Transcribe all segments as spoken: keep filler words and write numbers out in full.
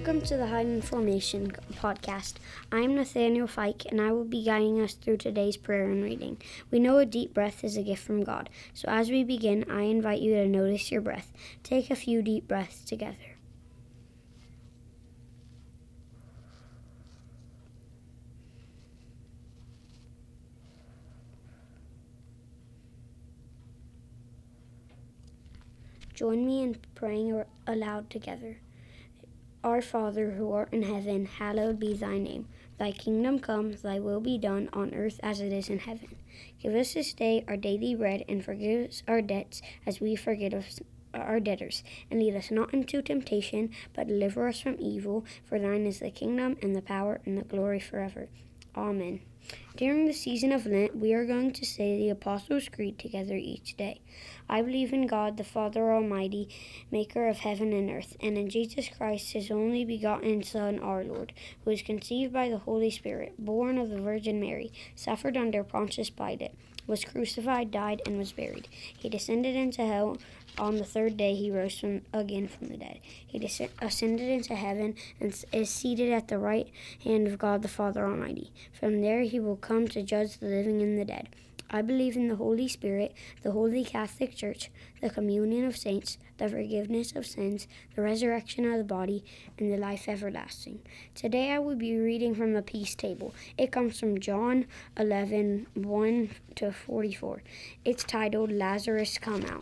Welcome to the Hidden Formation podcast. I am Nathaniel Fike, and I will be guiding us through today's prayer and reading. We know a deep breath is a gift from God, so as we begin, I invite you to notice your breath. Take a few deep breaths together. Join me in praying aloud together. Our Father, who art in heaven, hallowed be thy name. Thy kingdom come, thy will be done on earth as it is in heaven. Give us this day our daily bread, and forgive us our debts as we forgive our debtors. And lead us not into temptation, but deliver us from evil. For thine is the kingdom, and the power, and the glory forever. Amen. During the season of Lent, we are going to say the Apostles' Creed together each day. I believe in God, the Father Almighty, maker of heaven and earth, and in Jesus Christ, his only begotten Son, our Lord, who was conceived by the Holy Spirit, born of the Virgin Mary, suffered under Pontius Pilate, was crucified, died, and was buried. He descended into hell. On the third day he rose from, again from the dead. He des- ascended into heaven and is seated at the right hand of God the Father Almighty. From there he will come to judge the living and the dead. I believe in the Holy Spirit, the Holy Catholic Church, the communion of saints, the forgiveness of sins, the resurrection of the body, and the life everlasting. Today I will be reading from the Peace Table. It comes from John eleven, one to forty-four. It's titled, Lazarus Come Out.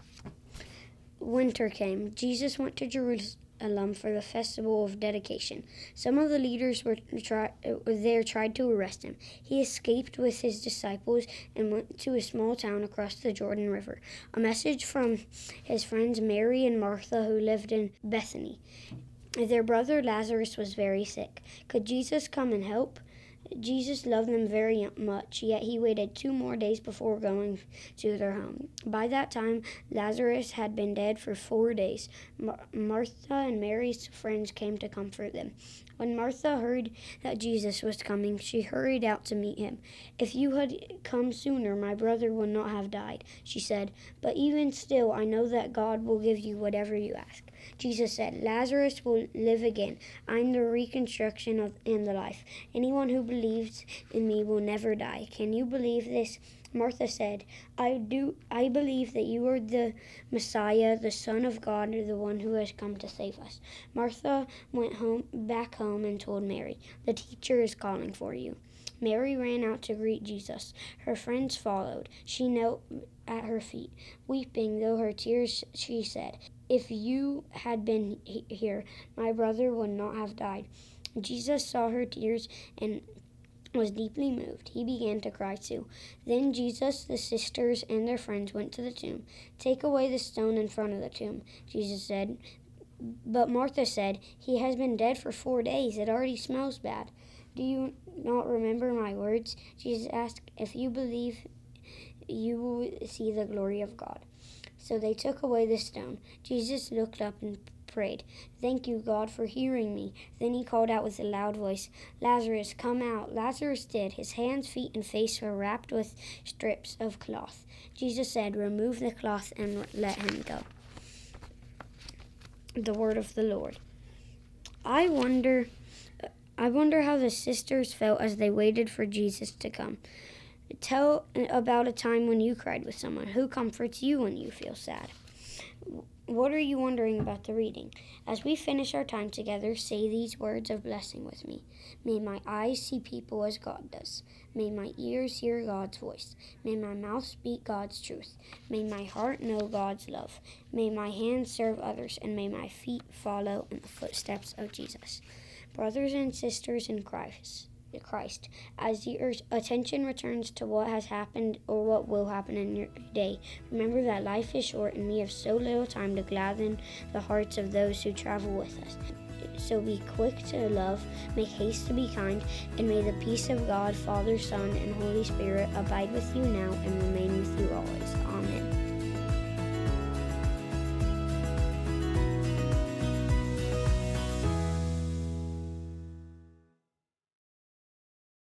Winter came. Jesus went to Jerusalem for the festival of dedication. Some of the leaders were try, there tried to arrest him. He escaped with his disciples and went to a small town across the Jordan River. A message from his friends Mary and Martha, who lived in Bethany. Their brother Lazarus was very sick. Could Jesus come and help? Jesus loved them very much, yet he waited two more days before going to their home. By that time, Lazarus had been dead for four days. Mar- Martha and Mary's friends came to comfort them. When Martha heard that Jesus was coming, she hurried out to meet him. "If you had come sooner, my brother would not have died," she said. "But even still, I know that God will give you whatever you ask." Jesus said, "Lazarus will live again. I am the reconstruction of, and the life. Anyone who believes in me will never die. Can you believe this?" Martha said, I do. I believe that you are the Messiah, the Son of God, or the one who has come to save us." Martha went home, back home and told Mary, "The teacher is calling for you." Mary ran out to greet Jesus. Her friends followed. She knelt at her feet. Weeping though her tears, she said, "If you had been here, my brother would not have died." Jesus saw her tears and was deeply moved. He began to cry too. Then Jesus, the sisters, and their friends went to the tomb. "Take away the stone in front of the tomb," Jesus said. But Martha said, "He has been dead for four days. It already smells bad." "Do you not remember my words?" Jesus asked. "If you believe, you will see the glory of God." So they took away the stone. Jesus looked up and prayed, "Thank you, God, for hearing me." Then he called out with a loud voice, "Lazarus, come out." Lazarus did. His hands, feet, and face were wrapped with strips of cloth. Jesus said, "Remove the cloth and let him go." The word of the Lord. I wonder, I wonder how the sisters felt as they waited for Jesus to come. Tell about a time when you cried with someone. Who comforts you when you feel sad? What are you wondering about the reading? As we finish our time together, say these words of blessing with me. May my eyes see people as God does. May my ears hear God's voice. May my mouth speak God's truth. May my heart know God's love. May my hands serve others, and may my feet follow in the footsteps of Jesus. Brothers and sisters in Christ, Christ, as your attention returns to what has happened or what will happen in your day, remember that life is short and we have so little time to gladden the hearts of those who travel with us. So be quick to love, make haste to be kind, and may the peace of God, Father, Son, and Holy Spirit abide with you now and remain with you always. Amen.